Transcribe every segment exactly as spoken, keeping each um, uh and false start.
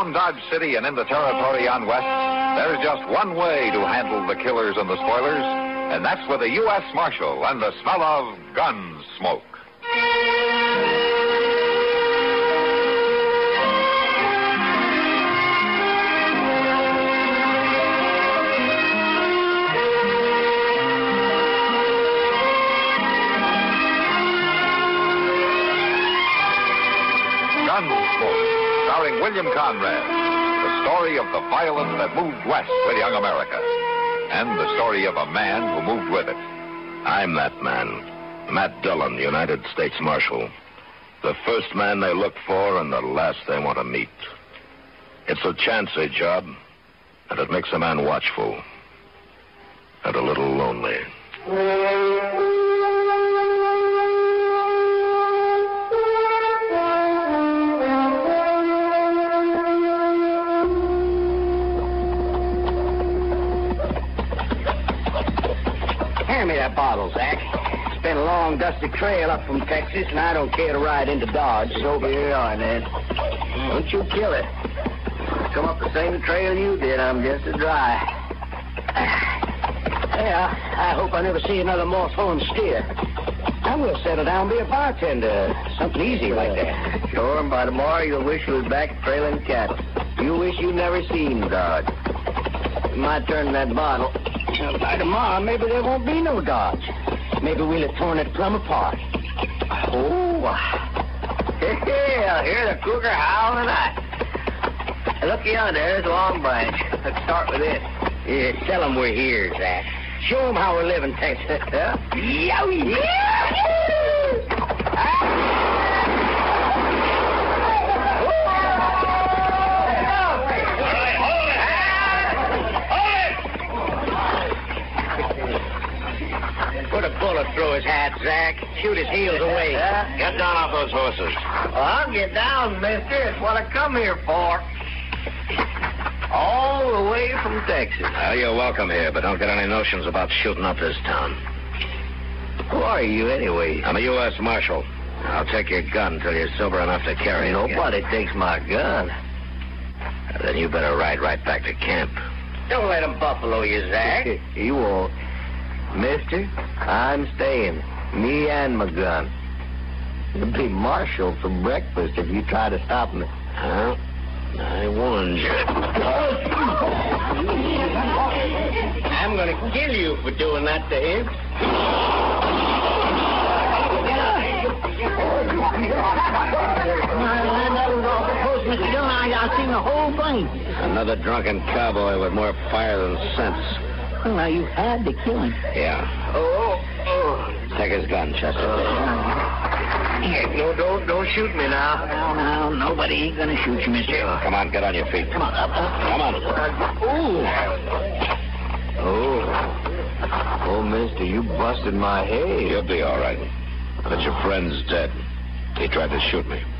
From Dodge City and into territory on west, there's just one way to handle the killers and the spoilers, and that's with a U S Marshal and the smell of gun smoke. Gunsmoke, starring William Conrad. The story of the violence that moved west with young America. And the story of a man who moved with it. I'm that man. Matt Dillon, United States Marshal. The first man they look for and the last they want to meet. It's a chancy job, and it makes a man watchful. And a little lonely. Hand me that bottle, Zach. It's been a long, dusty trail up from Texas, and I don't care to ride into Dodge. So here you are, Ned. Don't you kill it. Come up the same trail you did. I'm just as dry. Yeah, I hope I never see another moth-horn steer. I will settle down and be a bartender. Something easy like that. Sure, and by tomorrow you'll wish you was back trailing cattle. You wish you'd never seen Dodge. My turn in that bottle. Well, by tomorrow, maybe there won't be no Dodge. Maybe we'll have torn it plumb apart. Oh, hey, I hear the cougar howling tonight. Look yonder, there's Long Branch. Let's start with this. Yeah, tell them we're here, Zach. Show them how we're living, Texas. Huh? Yowie! Put a bullet through his hat, Zach. Shoot his heels away. Uh, Get down off those horses. well, I'll get down, mister. It's what I come here for. All the way from Texas. Well, you're welcome here, but don't get any notions about shooting up this town. Who are you, anyway? I'm a U S Marshal. I'll take your gun till you're sober enough to carry it. Nobody takes my gun. Then you better ride right back to camp. Don't let him buffalo you, Zach. He won't. Mister, I'm staying. Me and my gun. You'll be marshaled for breakfast if you try to stop me. Huh? I warned you. I'm going to kill you for doing that to him. I've seen the whole thing. Another drunken cowboy with more fire than sense. Well, now, you had to kill him. Yeah. Oh, oh. Take his gun, Chester. Uh, no, don't, don't shoot me now. No, no, nobody ain't going to shoot you, mister. Come on, get on your feet. Come on, up, up. Come on. Ooh. Oh. Oh, mister, you busted my head. You'll be all right. But your friend's dead. He tried to shoot me.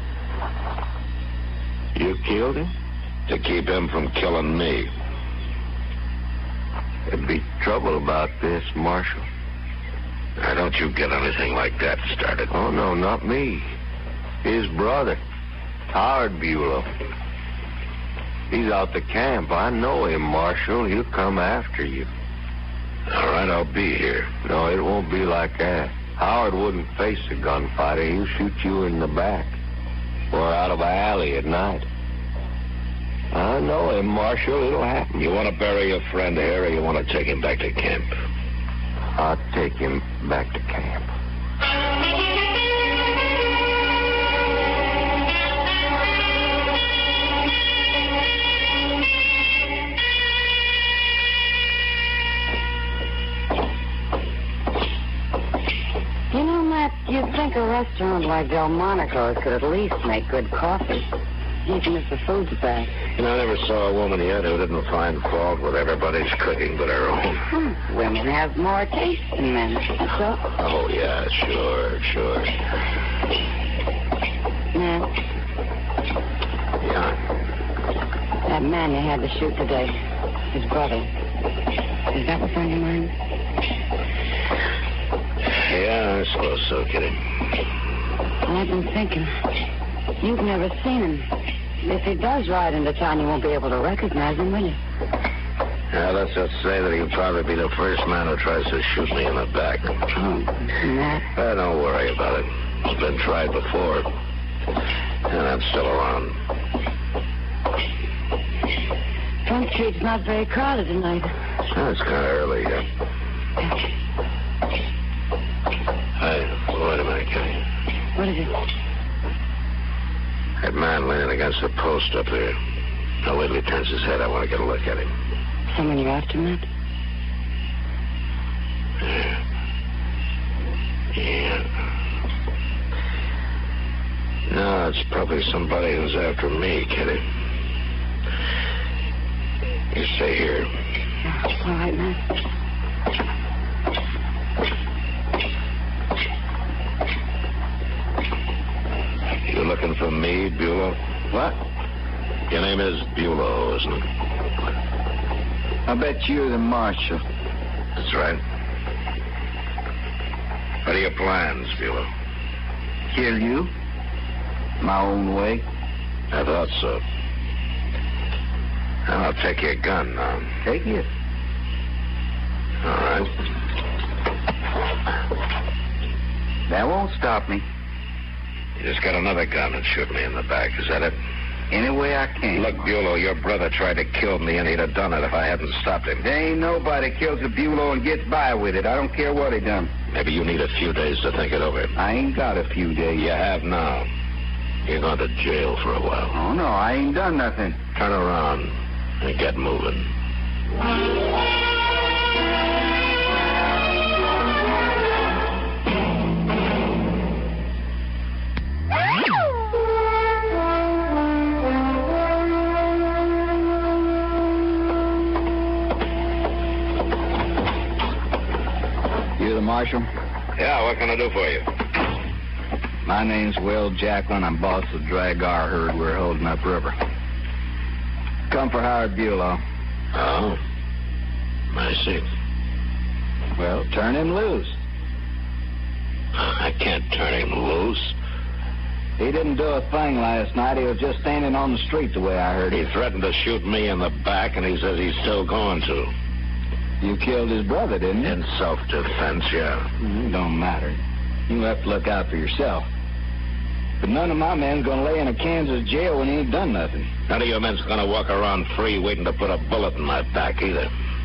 You killed him? To keep him from killing me. There'd be trouble about this, Marshal. Now, don't you get anything like that started. Oh, no, not me. His brother, Howard Bulow. He's out the camp. I know him, Marshal. He'll come after you. All right, I'll be here. No, it won't be like that. Howard wouldn't face a gunfighter. He'll shoot you in the back or out of an alley at night. I know him, Marshal. It'll happen. You want to bury your friend here, or you want to take him back to camp? I'll take him back to camp. You know, Matt, you'd think a restaurant like Delmonico's could at least make good coffee, even if the food's bad. You know, I never saw a woman yet who didn't find fault with everybody's cooking but her own. Hmm. Women have more taste than men, that's all. Oh, yeah, sure, sure. Matt, Yeah. that man you had to shoot today, his brother, is that what's on your mind? Yeah, I suppose so, Kitty. Well, I've been thinking. You've never seen him. If he does ride into town, you won't be able to recognize him, will you? Yeah, let's just say that he'll probably be the first man who tries to shoot me in the back. Oh, that. Uh, don't worry about it. It's been tried before. And I'm still around. Front Street's not very crowded tonight. Oh, it's kind of early yet. Hey, wait a minute, Kitty. What is it? That man leaning against the post up there. Now, wait till he turns his head. I want to get a look at him. Someone you're after, Matt? Yeah. Yeah. No, it's probably somebody who's after me, Kitty. You stay here. Yeah, all right, Matt. You looking for me, Bulow? What? Your name is Bulow, isn't it? I bet you're the marshal. That's right. What are your plans, Bulow? Kill you? My own way? I thought so. Well, I'll take your gun now. Take it. All right. That won't stop me. You just got another gun and shoot me in the back. Is that it? Any way I can. Look, Bulow, your brother tried to kill me, and he'd have done it if I hadn't stopped him. There ain't nobody kills a Bulow and gets by with it. I don't care what he done. Maybe you need a few days to think it over. I ain't got a few days. You have now. You're going to jail for a while. Oh, no, I ain't done nothing. Turn around and get moving. You the marshal? Yeah, what can I do for you? My name's Will Jacklin. I'm boss of the Dragar herd we're holding upriver. Come for Howard Bulow. Oh, I see. Well, turn him loose. I can't turn him loose. He didn't do a thing last night. He was just standing on the street the way I heard He him. threatened to shoot me in the back, and he says he's still going to. You killed his brother, didn't you? In self-defense, yeah. It don't matter. You have to look out for yourself. But none of my men's gonna lay in a Kansas jail when he ain't done nothing. None of your men's gonna walk around free waiting to put a bullet in my back either.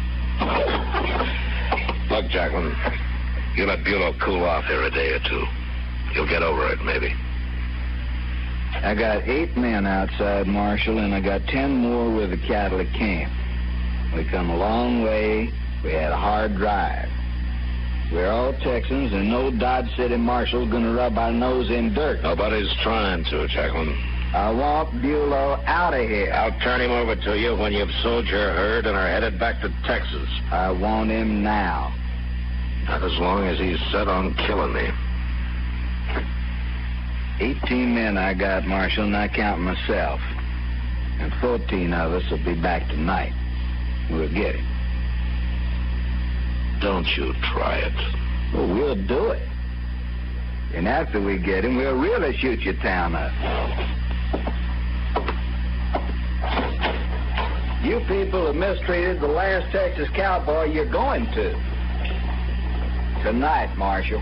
Look, Jacqueline, you let Bulow cool off here a day or two. You'll get over it, maybe. I got eight men outside, Marshal, and I got ten more with the cattle at camp. We come a long way. We had a hard drive. We're all Texans, and no Dodge City marshal's gonna rub our nose in dirt. Nobody's trying to, Jacqueline. I want Bulow out of here. I'll turn him over to you when you've sold your herd and are headed back to Texas. I want him now. Not as long as he's set on killing me. Eighteen men I got, Marshal, not counting myself. And fourteen of us will be back tonight. We'll get him. Don't you try it. Well, we'll do it. And after we get him, we'll really shoot your town up. You people have mistreated the last Texas cowboy you're going to. Tonight, Marshal.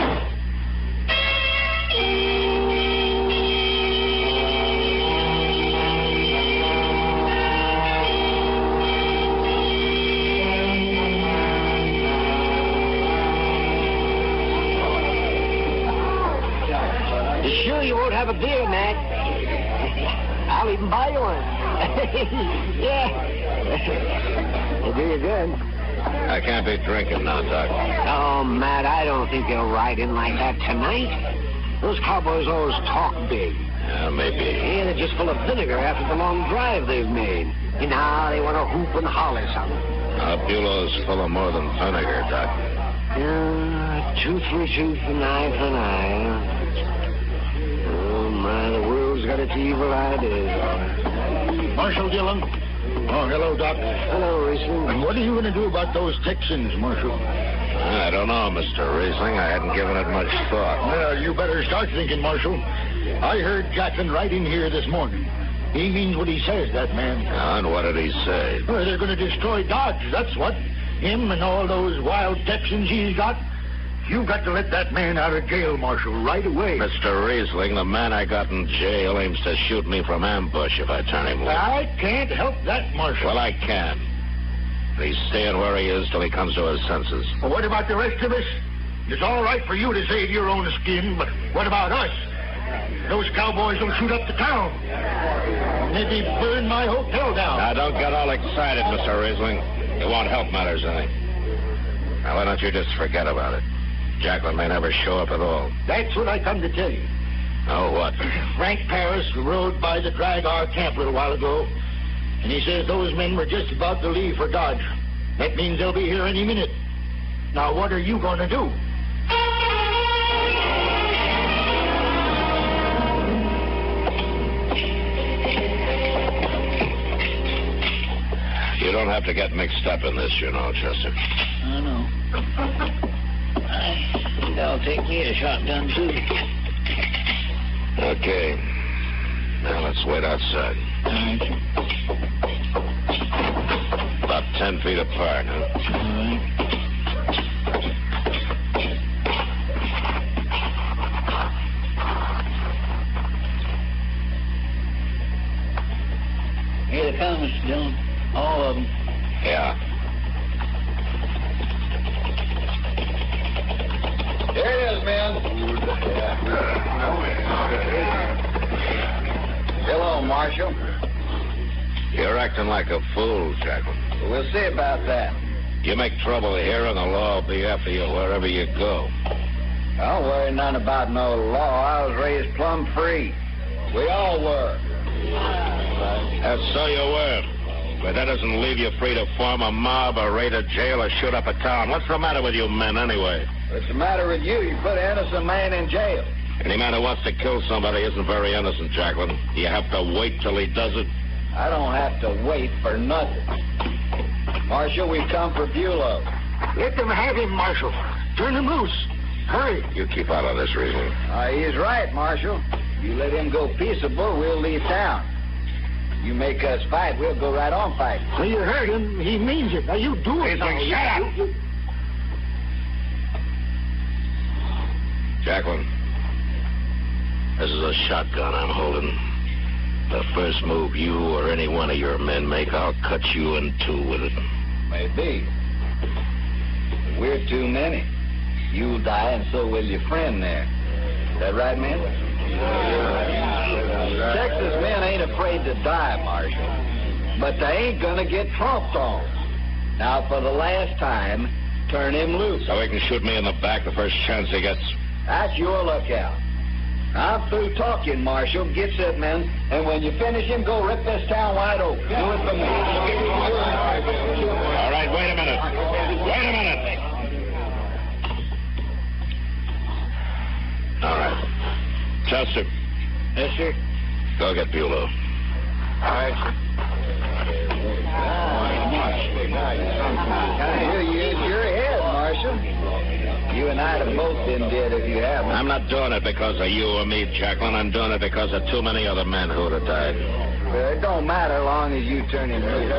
Sure you won't have a beer, Matt. I'll even buy you one. Yeah. It'll do you good. I can't be drinking now, Doc. Oh, Matt, I don't think they'll ride in like that tonight. Those cowboys always talk big. Yeah, maybe. Yeah, they're just full of vinegar after the long drive they've made. And now they want to hoop and holler something. Now, Bulow's full of more than vinegar, Doc. Yeah, tooth for a tooth and eye for an eye. Oh, my, the world's got its evil ideas. Marshal Dillon. Oh, hello, Doc. Hello, Riesling. And what are you going to do about those Texans, Marshal? I don't know, Mister Riesling. I hadn't given it much thought. Well, you better start thinking, Marshal. I heard Jackson right in here this morning. He means what he says, that man. And what did he say? Well, they're going to destroy Dodge, that's what. Him and all those wild Texans he's got. You've got to let that man out of jail, Marshal, right away. Mister Riesling, the man I got in jail aims to shoot me from ambush if I turn him loose. I can't help that, Marshal. Well, I can. He's staying where he is till he comes to his senses. Well, what about the rest of us? It's all right for you to save your own skin, but what about us? Those cowboys will shoot up the town. Maybe burn my hotel down. Now, don't get all excited, Mister Riesling. It won't help matters any. Now, why don't you just forget about it? Jacqueline may never show up at all. That's what I come to tell you. Oh, what? Frank Paris rode by the drag our camp a little while ago, and he says those men were just about to leave for Dodge. That means they'll be here any minute. Now, what are you going to do? You don't have to get mixed up in this, you know, Chester. I know. I think I'll take me a shotgun, too. Okay. Now, let's wait outside. All right. About ten feet apart, huh? All right. Here they come, Mister Dillon. All of them. Yeah. Here it is, men. Hello, Marshal. You're acting like a fool, Jacqueline. We'll see about that. You make trouble here, and the law will be after you wherever you go. Don't worry none about no law. I was raised plumb free. We all were. That's so you were. But that doesn't leave you free to form a mob or raid a jail or shoot up a town. What's the matter with you men, anyway? What's the matter with you? You put an innocent man in jail. Any man who wants to kill somebody isn't very innocent, Jacqueline. You have to wait till he does it. I don't have to wait for nothing. Marshal, we've come for Bulow. Let them have him, Marshal. Turn him loose. Hurry. You keep out of this, Riesling. Uh, he's right, Marshal. You let him go peaceable, we'll leave town. You make us fight, we'll go right on fighting. So you heard him. He means it. Now you do it. Riesling, now. shut up. You- you- Jacqueline, this is a shotgun I'm holding. The first move you or any one of your men make, I'll cut you in two with it. Maybe. We're too many. You'll die, and so will your friend there. Is that right, man? Texas men ain't afraid to die, Marshal. But they ain't gonna get trumped on. Now, for the last time, turn him loose. So he can shoot me in the back the first chance he gets. That's your lookout. I'm through talking, Marshal. Get set, men. And when you finish him, go rip this town wide open. Do it for me. All right, wait a minute. Wait a minute. All right. Chester, Yes, sir. go get Bulow. All right, sir. Here you is your head, Marshal. You and I'd have both been dead if you haven't. I'm not doing it because of you or me, Jacqueline. I'm doing it because of too many other men who would have died. Well, it don't matter long as you turn him loose.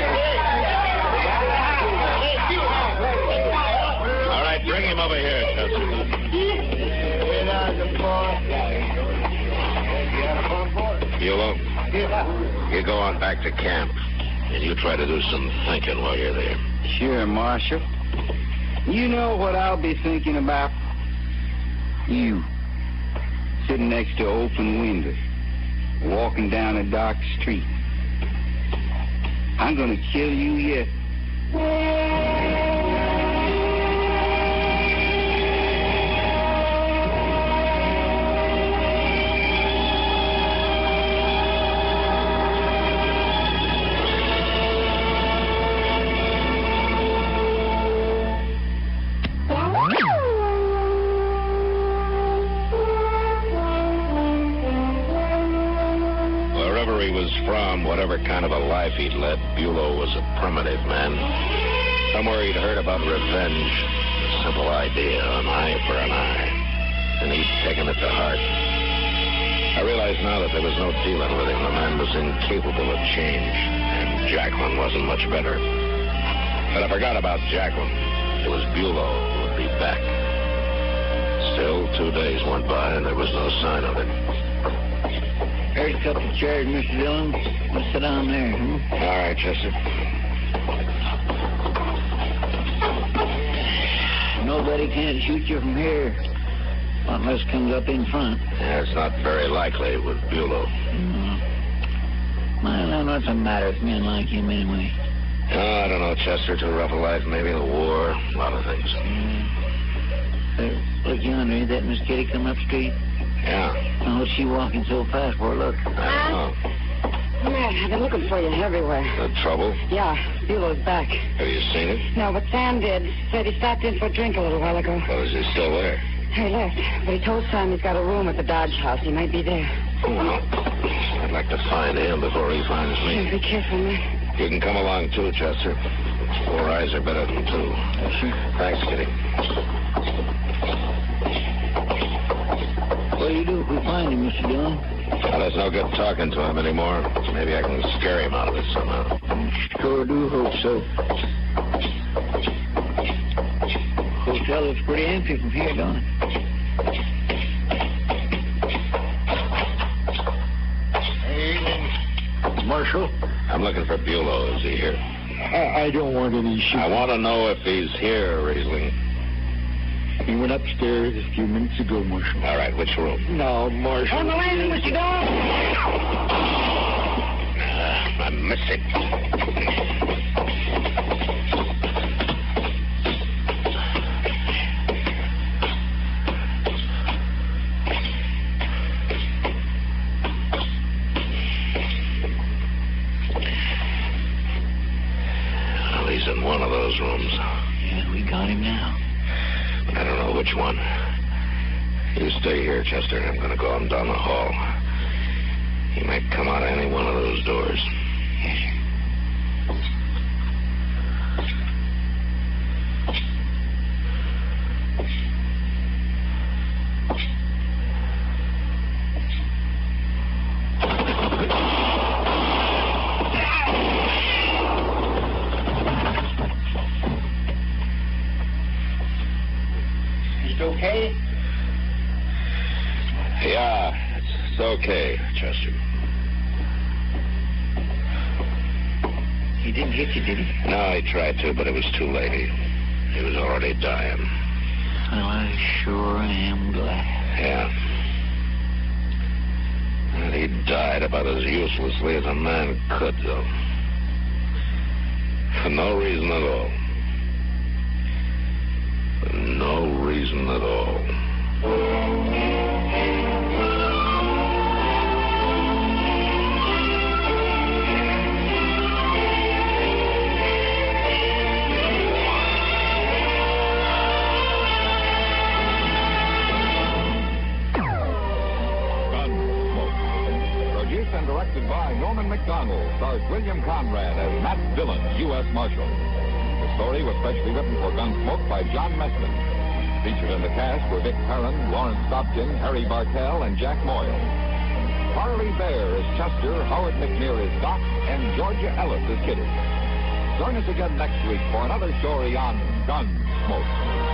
All right, bring him over here, Chester. Bulow, you go on back to camp, and you try to do some thinking while you're there. Sure, Marshal. You know what I'll be thinking about? You, sitting next to open windows, walking down a dark street. I'm gonna kill you yet. Wherever he was from, whatever kind of a life he'd led, Bulow was a primitive man. Somewhere he'd heard about revenge, a simple idea, an eye for an eye, and he'd taken it to heart. I realized now that there was no dealing with him. The man was incapable of change, and Jacqueline wasn't much better. But I forgot about Jacqueline. It was Bulow who would be back. Still, two days went by, and there was no sign of it. There's a couple of chairs, Mister Dillon. Let's sit down there, hmm? All right, Chester. Nobody can't shoot you from here unless comes up in front. Yeah, it's not very likely with Bulow. Mm. Well, then what's the matter with men like him anyway? Oh, I don't know, Chester. Too rough a life, maybe the war, a lot of things. Mm. There, look yonder, ain't that Miss Kitty coming up the street? Yeah. Oh, what's she walking so fast for? Look. I don't know. Matt, I've been looking for you everywhere. The trouble? Yeah, Bulow's back. Have you seen it? No, but Sam did. Said he stopped in for a drink a little while ago. Well, is he still there? He left, but he told Sam he's got a room at the Dodge House. He might be there. Well, I'd like to find him before he finds me. Be careful, Matt. You can come along, too, Chester. Four eyes are better than two. Thanks, Kitty. What do you do if we find him, Mister Dillon? Well, there's no good talking to him anymore. Maybe I can scare him out of it somehow. Sure do hope so. Hotel looks pretty empty from here, don't it? Evening, Marshal. I'm looking for Bulow. Is he here? I, I don't want any shooting. I want to know if he's here, Riesling. He went upstairs a few minutes ago, Marshal. All right, which room? Now, Marshal. On the landing, Mister Dillon! Uh, I missed it. Well, he's in one of those rooms. Yeah, we got him now. I don't know which one. You stay here, Chester. I'm going to go on down the hall. He might come out of any one of those doors. Yes, sir. Okay? Yeah, it's, it's okay, Chester. He didn't hit you, did he? No, he tried to, but it was too late. He, he was already dying. Well, I sure am glad. Yeah. And he died about as uselessly as a man could, though. For no reason at all. For no reason at all. Produced and directed by Norman McDonald, stars William Conrad as Matt Dillon, U S Marshal. The story was specially written for Gunsmoke by John Messman. Featured in the cast were Vic Perrin, Lawrence Dobkin, Harry Bartell, and Jack Moyle. Farley Bear is Chester, Howard McNear is Doc, and Georgia Ellis is Kitty. Join us again next week for another story on Gunsmoke.